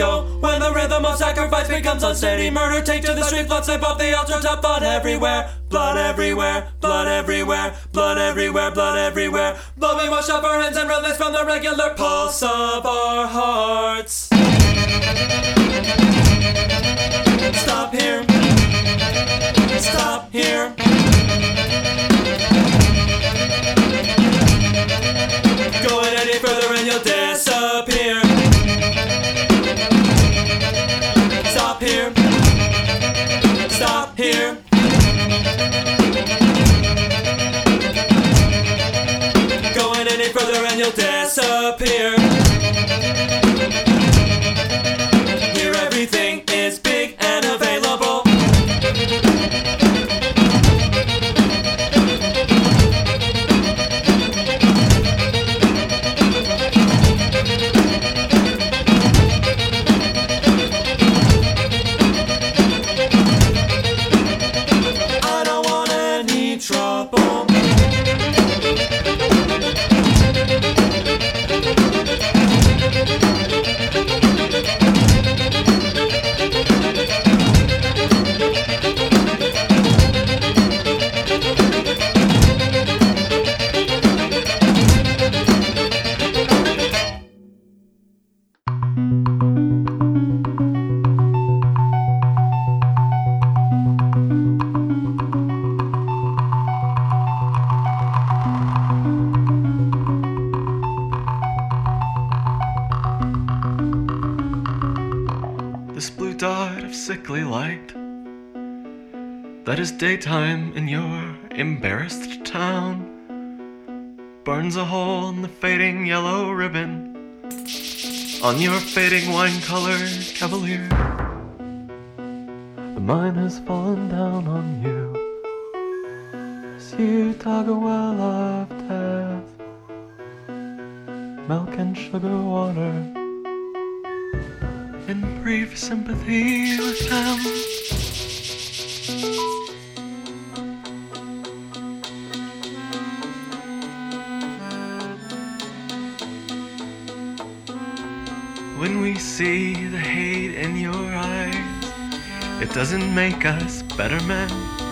go. When the rhythm of sacrifice becomes unsteady, murder take to the street, blood slip off the altar top, blood everywhere, blood everywhere, blood everywhere, blood everywhere, blood everywhere. Blood we wash off our hands and release from the regular pulse of our hearts. Stop here. Stop here. Going any further and you'll disappear. Stop here. Stop here. Going any further and you'll disappear. Here everything is big and available. I don't want any trouble. This blue dot of sickly light that is daytime in your embarrassed town burns a hole in the fading yellow ribbon on your fading wine-colored cavalier. The mine has fallen down on you as you tug a well of death, milk and sugar water, in brief sympathy with them. When we see the hate in your eyes, it doesn't make us better men.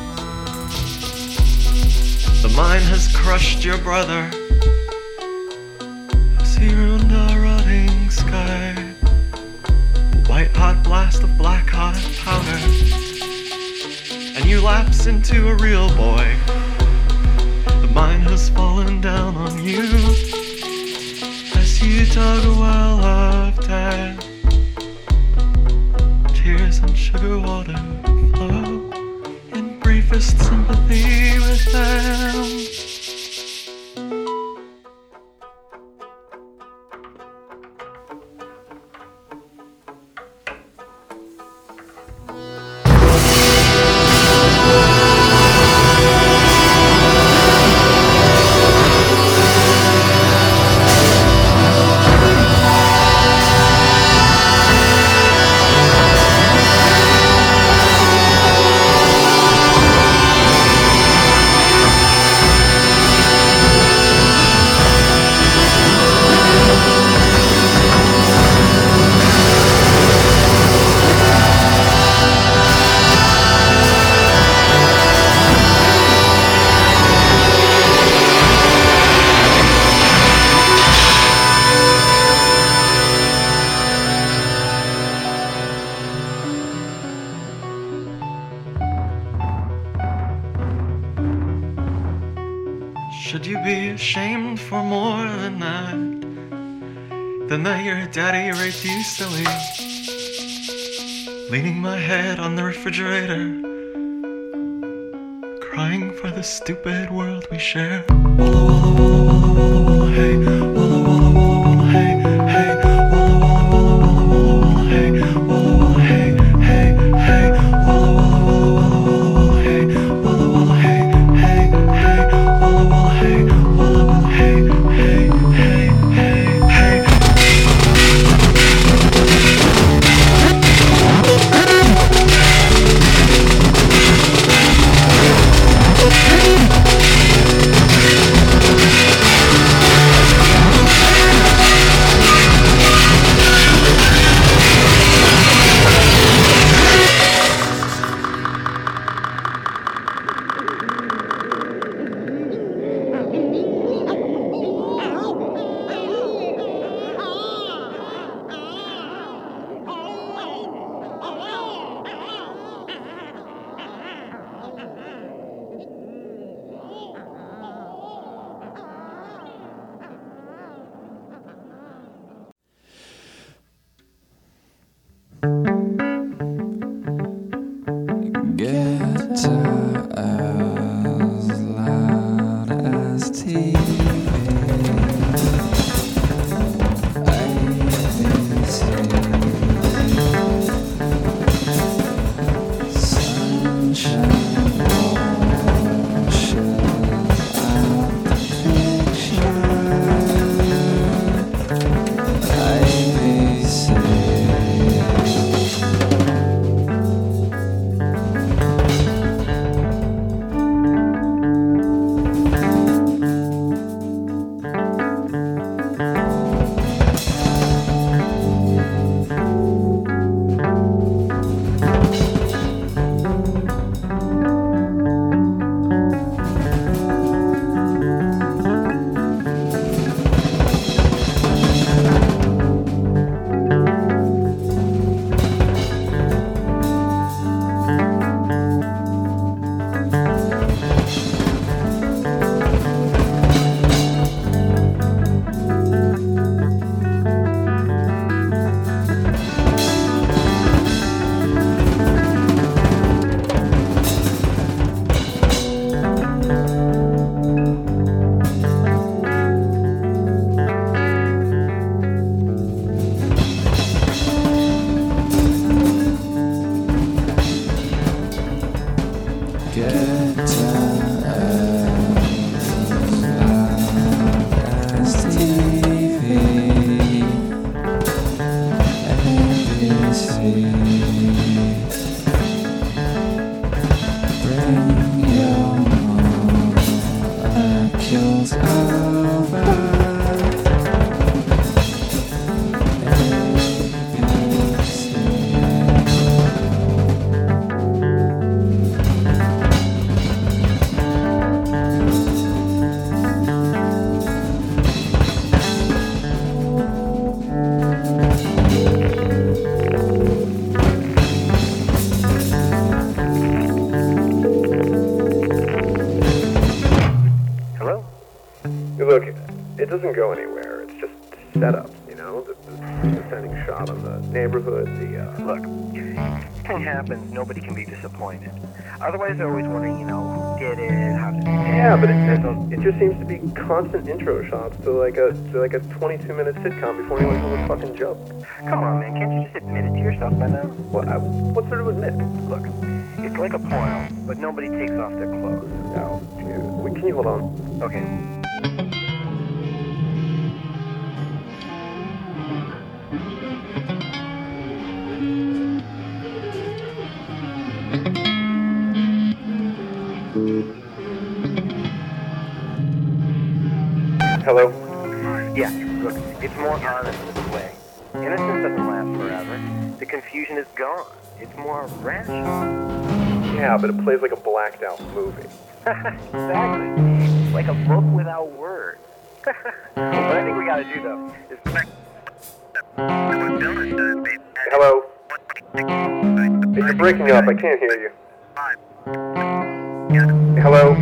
The mine has crushed your brother as he ruined a rotting sky. White hot blast of black hot powder, and you lapse into a real boy. The mine has fallen down on you as you dug a well of death. Tears and sugar water flow in briefest sympathy with them. Should you be ashamed for more than that? Than that your daddy raped you silly? Leaning my head on the refrigerator, crying for the stupid world we share. Walla walla walla walla walla walla hey, walla walla walla walla hey, hey, walla walla walla walla walla walla hey, walla walla hey, hey, hey, walla walla walla walla walla walla hey, walla walla hey, hey, hey, walla walla hey, walla walla hey, hey, hey, hey, hey. Look, it doesn't go anywhere. It's just setup, you know? The setting shot of the neighborhood, Look, if anything happens, nobody can be disappointed. Otherwise, they're always wondering, who did it, how did it happen? Yeah, but it just seems to be constant intro shots to like a 22-minute sitcom before anyone tells a fucking joke. Come on, man, can't you just admit it to yourself by now? What's there to admit? Look, it's like a porno, but nobody takes off their clothes. No, can you hold on? Okay. Hello? Yeah, look, it's more honest this way. Innocence doesn't last forever. The confusion is gone. It's more rational. Yeah, but it plays like a blacked out movie. Exactly. It's like a book without words. What I think we gotta do, though, is... Hello? You're breaking up. I can't hear you. Hello?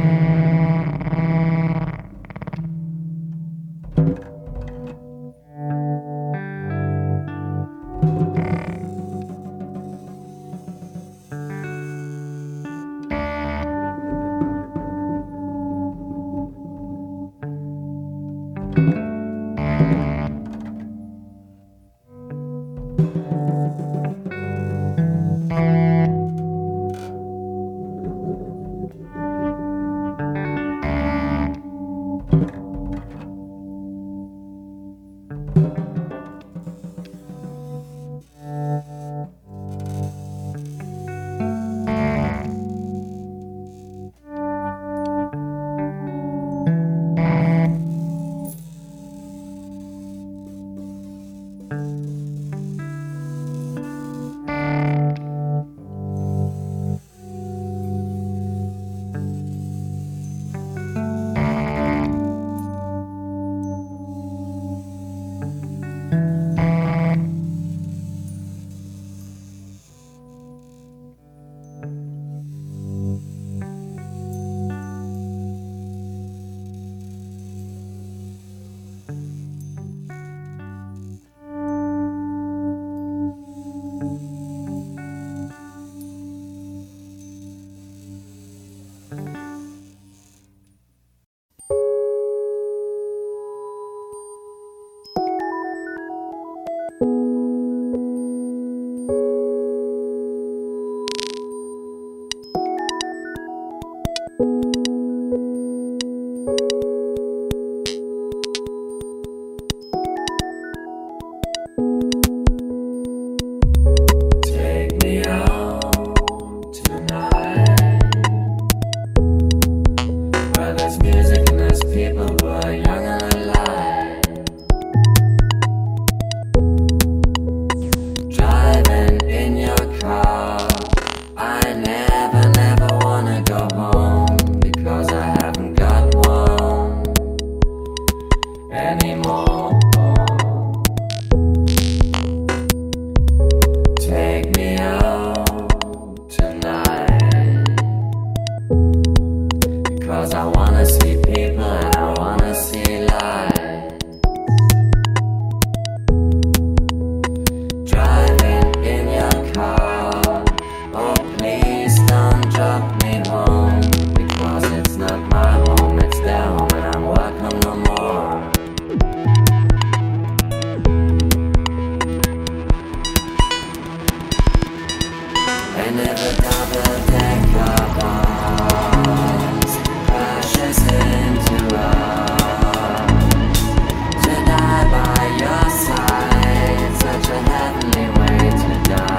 To die by your side, such a heavenly way to die.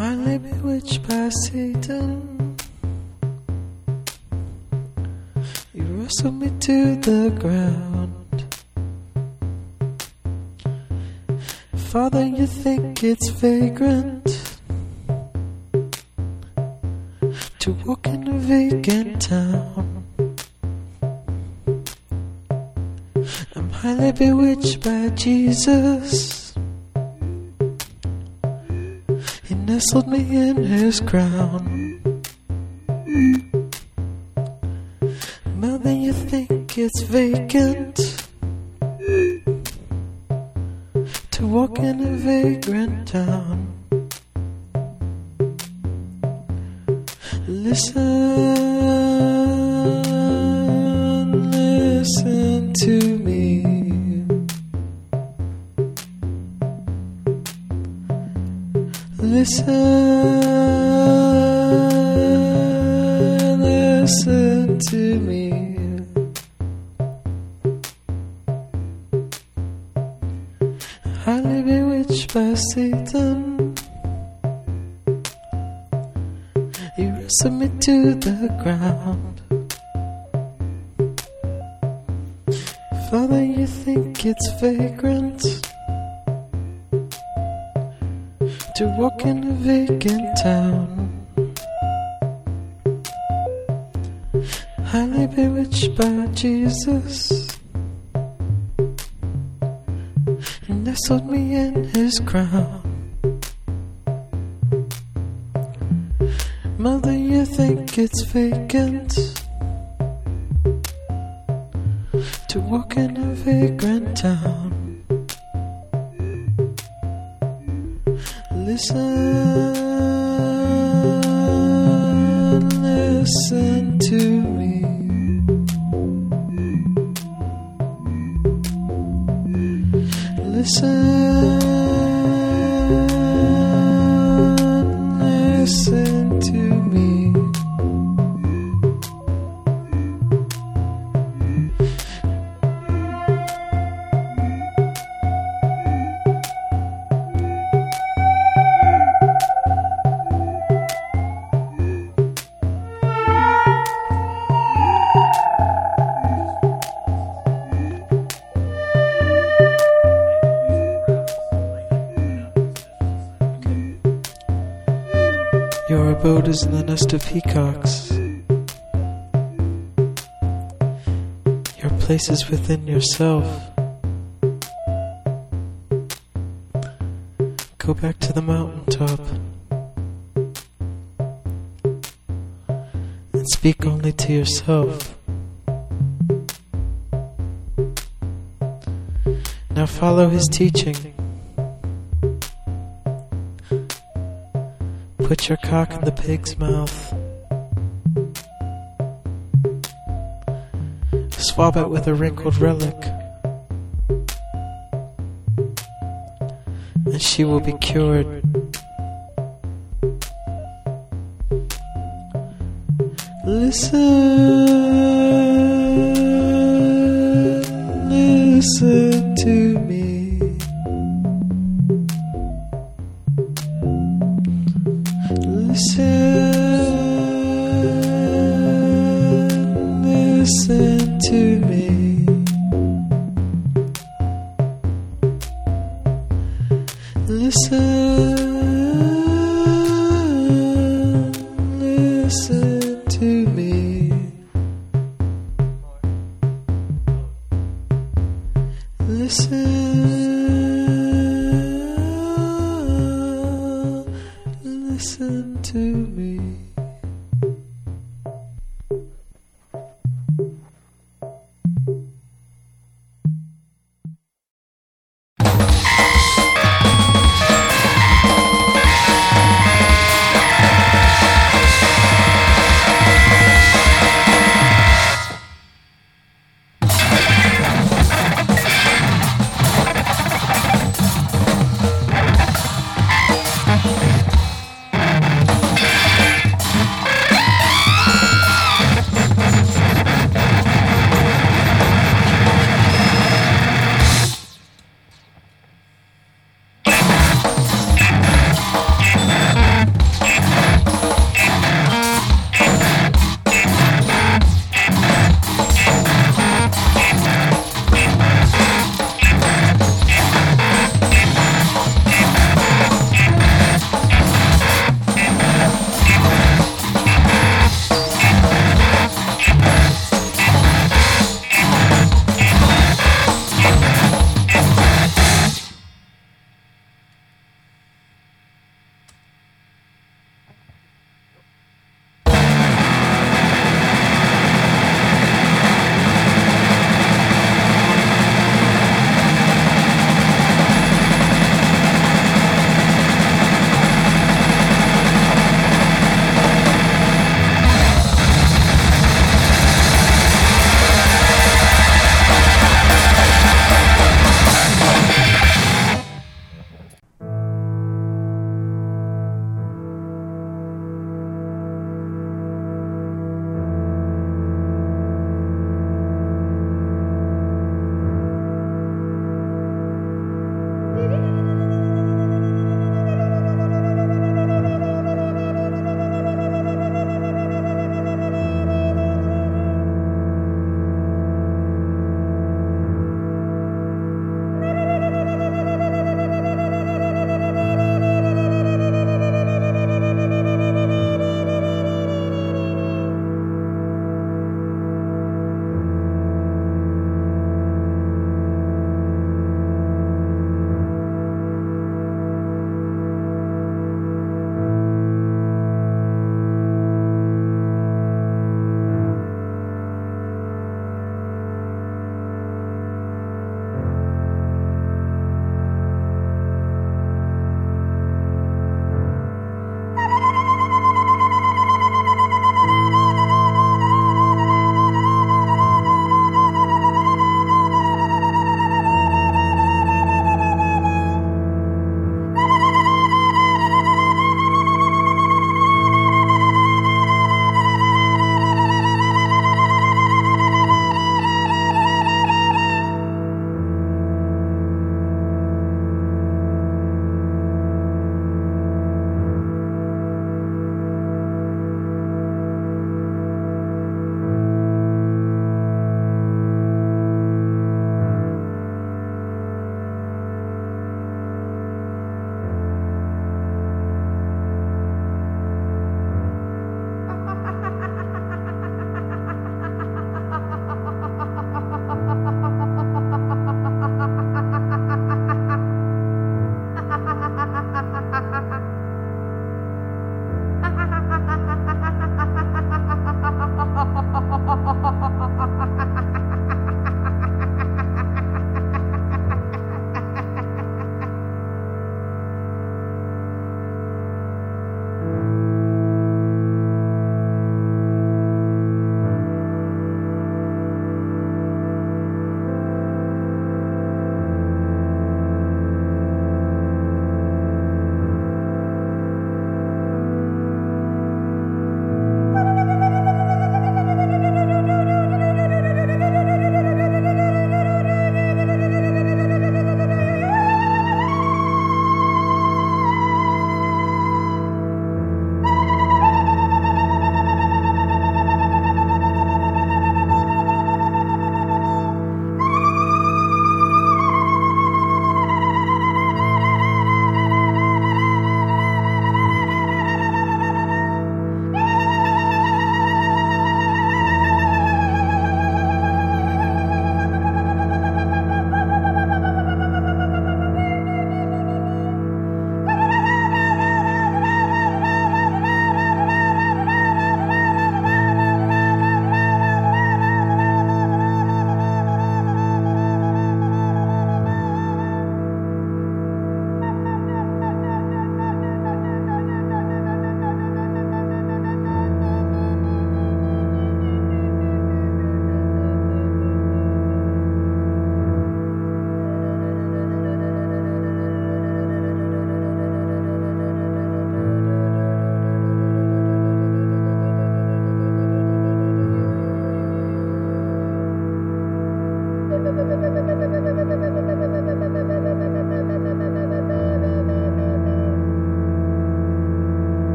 Highly bewitched by Satan, you wrestled me to the ground. Father, you think it's vagrant to walk in a vacant town. I'm highly bewitched by Jesus. He nestled me in his crown. More than you think it's vacant to walk in a vagrant town. Listen to me. Listen to me. Highly bewitched by Satan, you wrestled me to the ground. Father, you think it's vagrant to walk in a vacant town. Highly bewitched by Jesus, He nestled me in his crown. Mother, you think it's vacant to walk in a vagrant town. Listen to me. Listen to me. Your abode is in the nest of peacocks. Your place is within yourself. Go back to the mountaintop and speak only to yourself. Now follow his teaching. Put your cock in the pig's mouth. Swab it with a wrinkled relic, and she will be cured. Listen to me. Listen to me. Listen to me. Listen to me.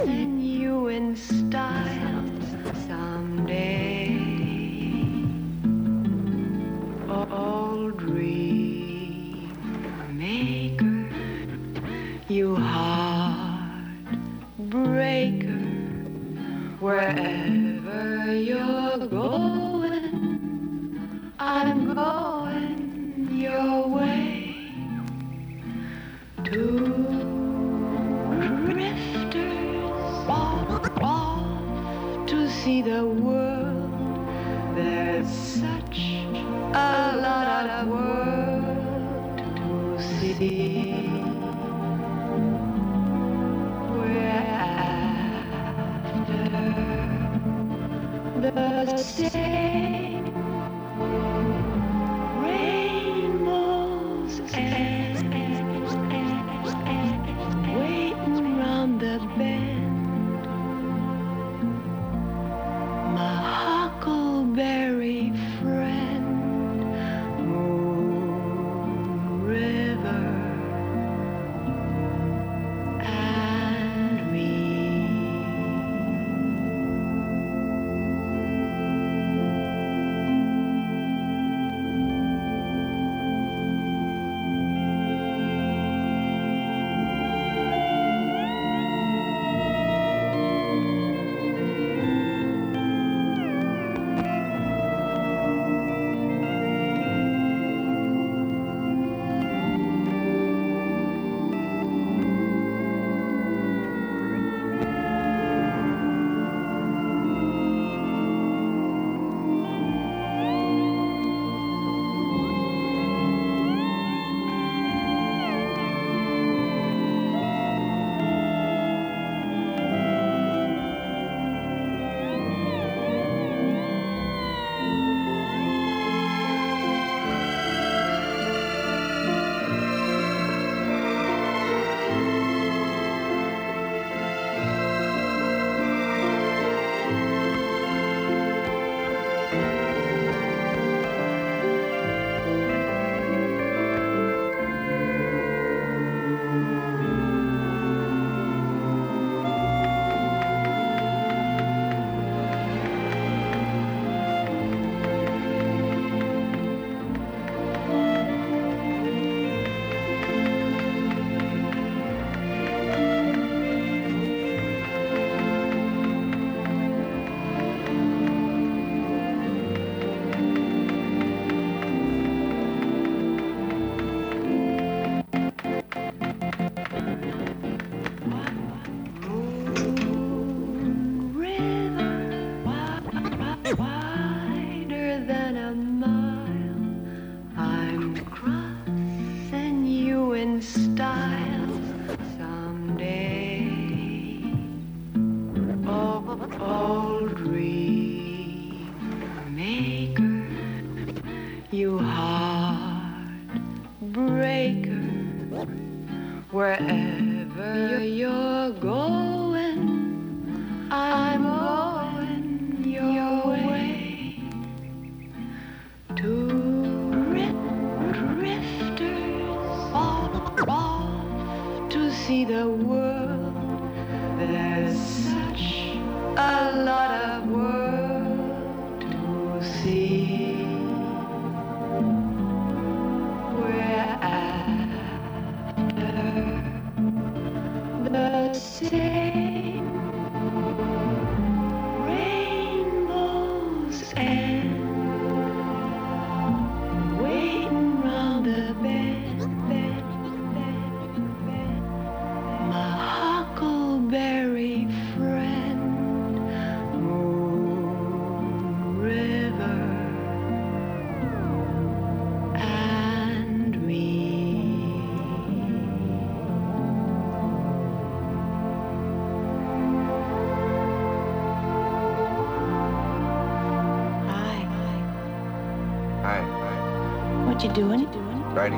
send you in style someday. Old dream maker, you heartbreaker, wherever you're going, I'm going your way. Two drifters off to see the world. There's such a lot of world to see. We're after the same rainbows and waiting round the bend. My huckleberry friend, Moon River, and me. Wider than a mile, I'm crossing you in style someday. Old dream maker, you heartbreaker, wherever you're going, I'm going your way. Two drifters off to see the world. There's such a lot of world to see. We're after the same rainbows and waiting round the bend. My huckleberry friend, Moon River, and me. Hi. What you doing? Writing.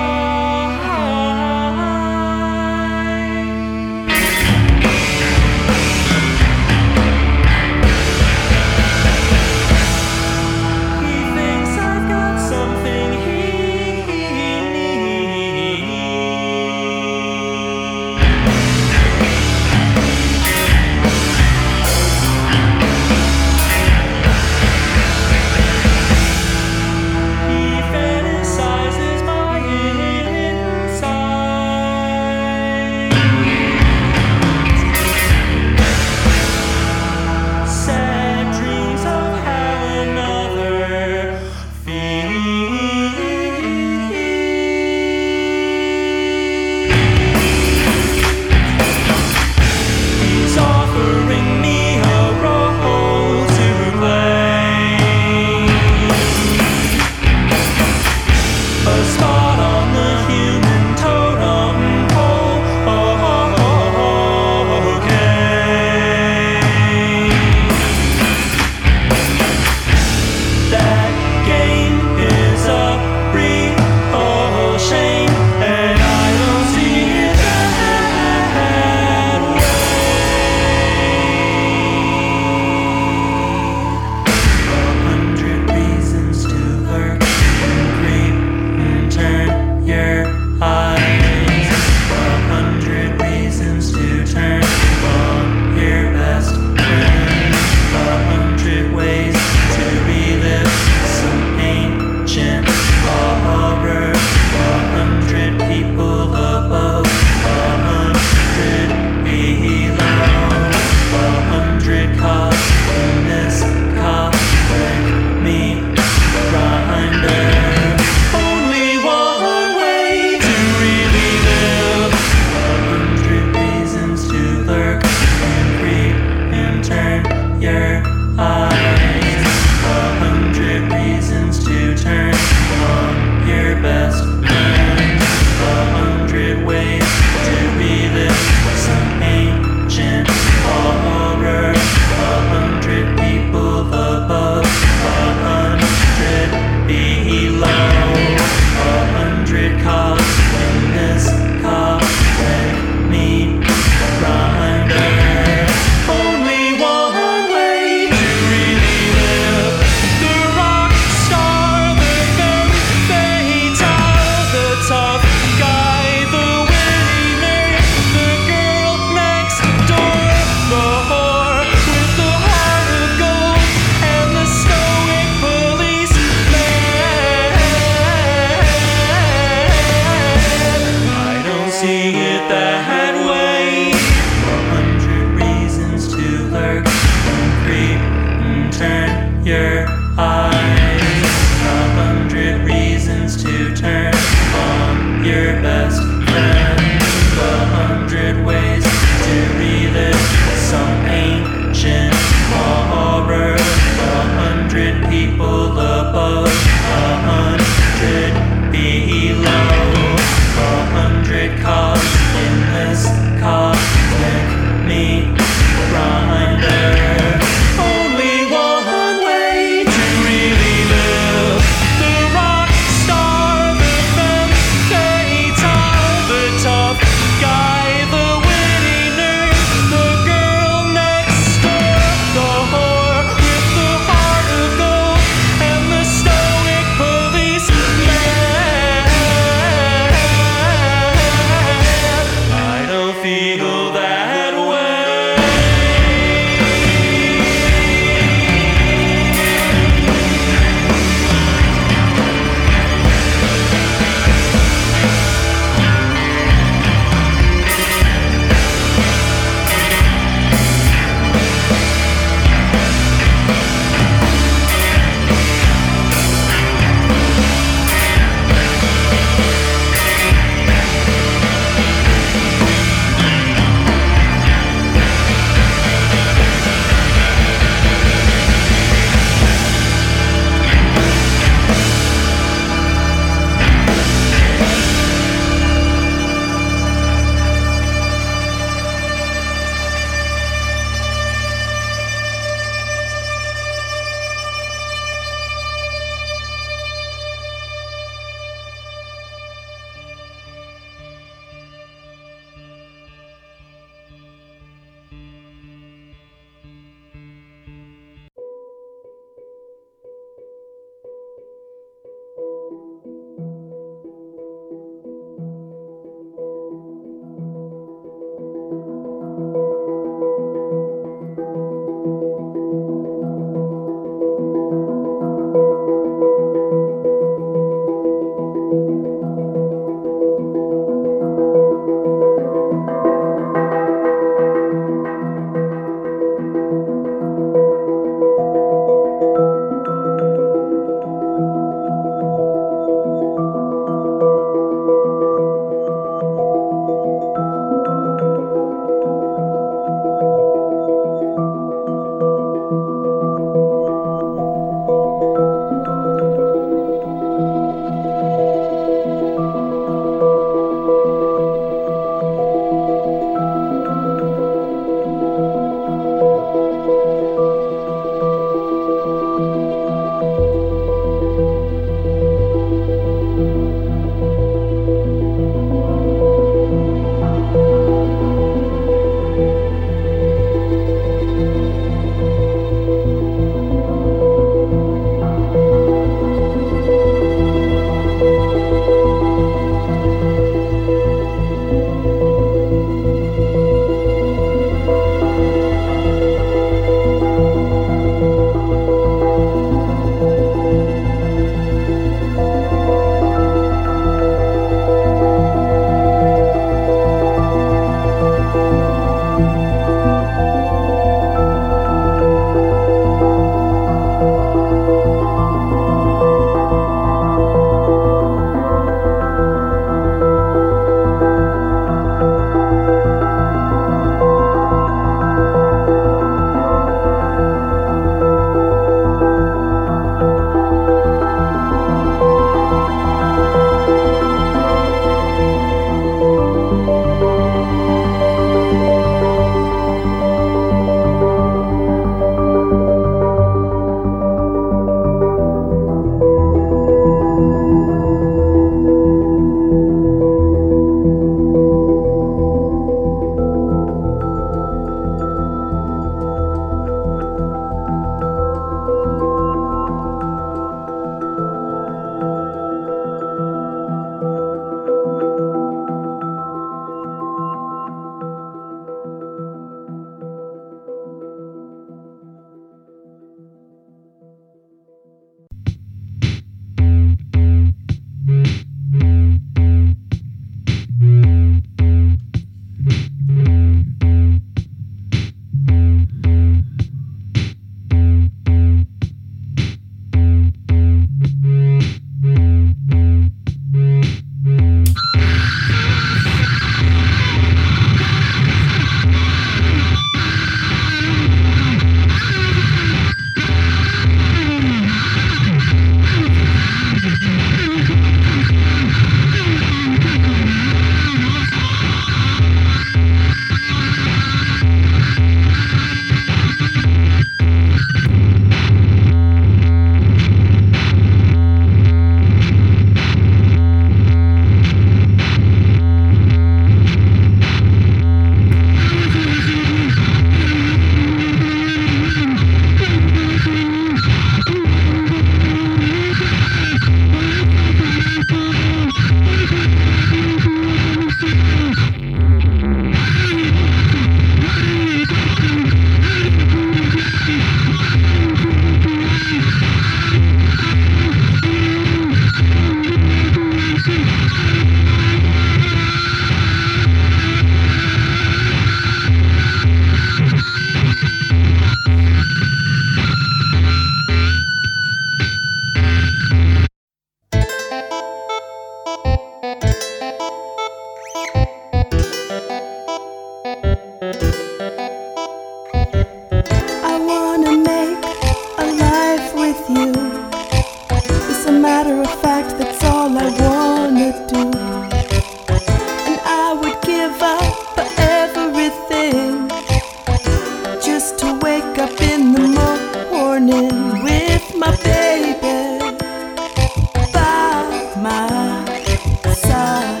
matter of fact, that's all I wanna do. And I would give up everything just to wake up in the morning with my baby by my side.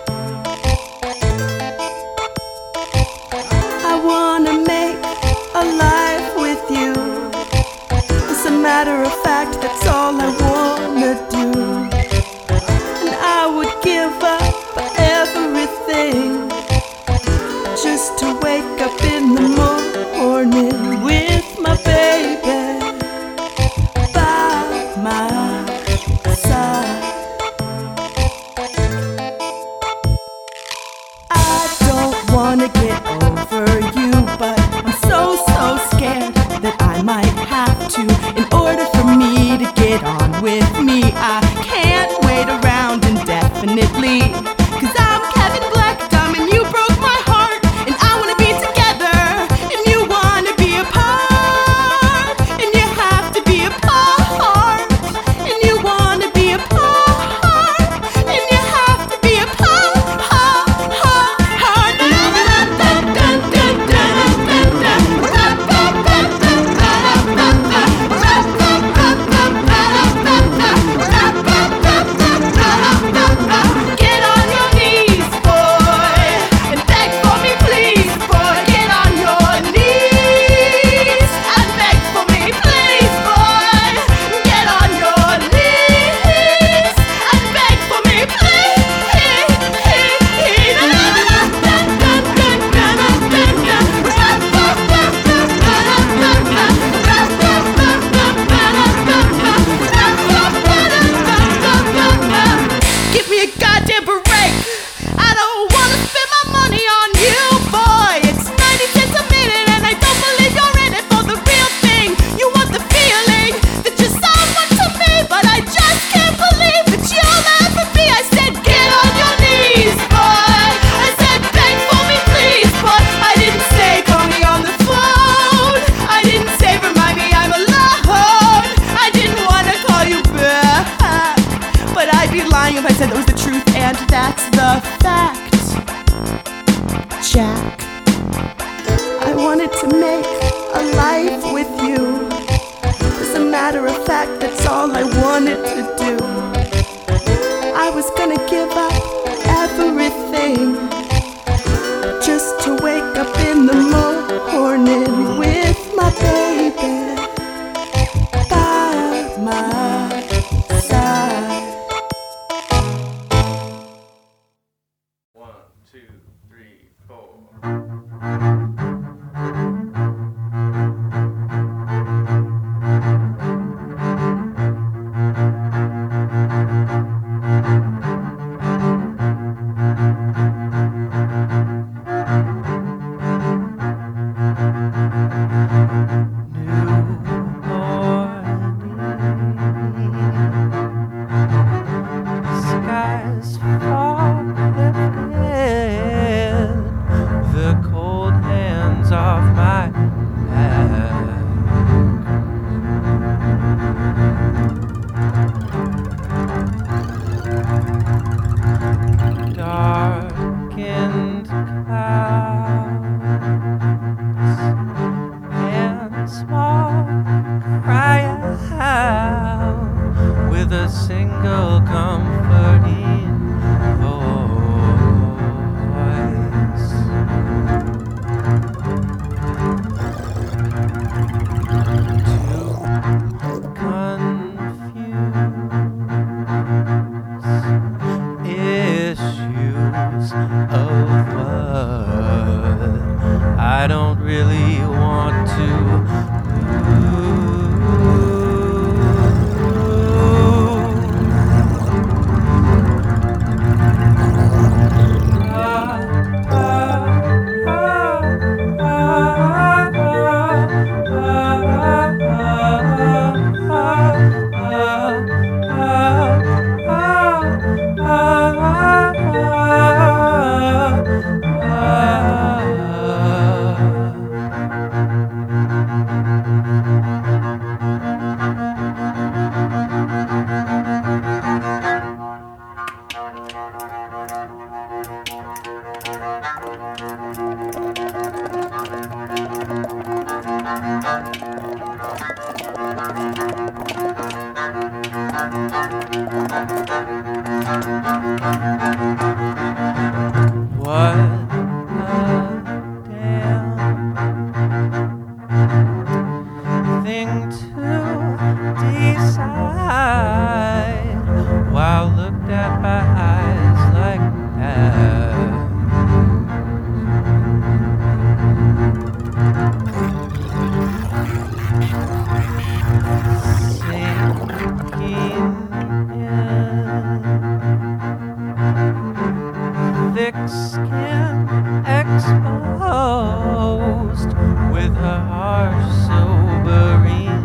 I wanna make a life with you. As a matter of fact, that's all I wanna do. And I would give up everything just to wake up in the morning with my baby by my side. I don't wanna get over you, but I'm so scared that I might have to in order for me to get on with me. I can't wait around indefinitely, 'cause I'm Kevin Blackthumb and you broke my heart, and I wanna be together and you wanna be apart, and you have to be apart, and you wanna be apart, and you have to be apart. Get on your knees, boy, and beg for me, please, boy. Get on your knees and beg for me, please, boy. Get on your knees and beg for me, please. Give me a goddamn break. I don't wanna spend my money on you, boy. It's 90 cents a minute and I don't believe you're in it for the real thing. You want the feeling that you're someone to me, but I just can't believe that you'll ever be. I said get on your knees, boy. I said beg for me, please, boy. I didn't say call me on the phone. I didn't say remind me I'm alone. I didn't wanna call you back, but I'd be lying if I said that was the truth, and that's the fact, Jack. I wanted to make a life with you. As a matter of fact, that's all I wanted to do. I was gonna give up everything just to wake up in the morning with my baby by my side. 1, 2, 3, 4. Skies fall lifted, the cold hands off my back. Darkened clouds and smoke cry out with a single comforting voice. Too confused issues of what I don't really want to lose. What a damn thing to decide while looked at by eyes like that. Thick skin exposed with a harsh, sobering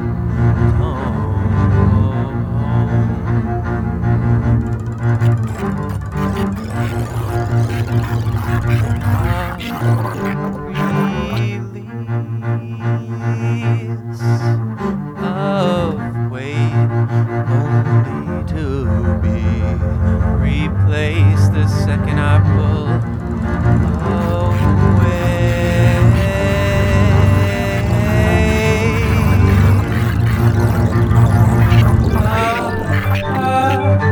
release of weight only to be replaced the second I pull away.